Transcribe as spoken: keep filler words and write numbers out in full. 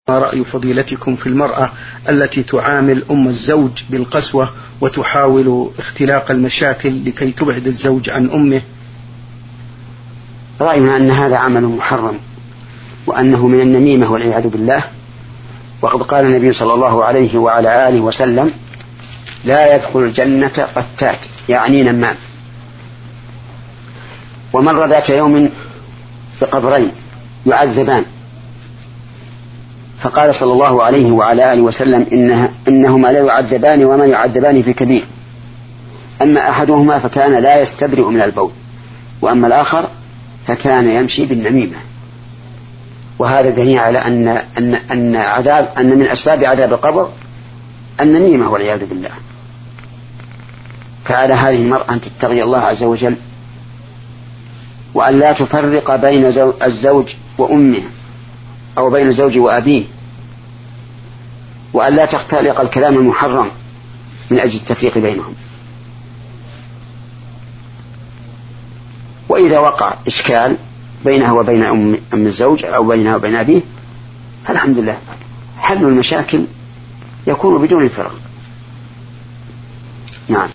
ما رأي فضيلتكم في المرأة التي تعامل أم الزوج بالقسوة وتحاول اختلاق المشاكل لكي تبعد الزوج عن أمه؟ رأينا أن هذا عمل محرم وأنه من النميمة والعياذ بالله. وقد قال النبي صلى الله عليه وعلى آله وسلم: لا يدخل الجنة قتات، يعني نمام. ومر ذات يوم بقبرين يعذبان، فقال صلى الله عليه وعلى آله وسلم: إنها إنهما لا يعذبان وما يعذبان في كبير، أما أحدهما فكان لا يستبرئ من البول، وأما الآخر فكان يمشي بالنميمة. وهذا دليل على أن أن أن عذاب أن من أسباب عذاب القبر النميمة والعياذ بالله. فعلى هذه المرأة أن تتقي الله عز وجل، وأن لا تفرق بين الزوج وأمه أو بين الزوج وأبيه، وأن لا تختلق الكلام المحرم من أجل التفريق بينهم. وإذا وقع إشكال بينها وبين أم الزوج أو بينها وبين أبيه، الحمد لله حل المشاكل يكون بدون فرق. نعم.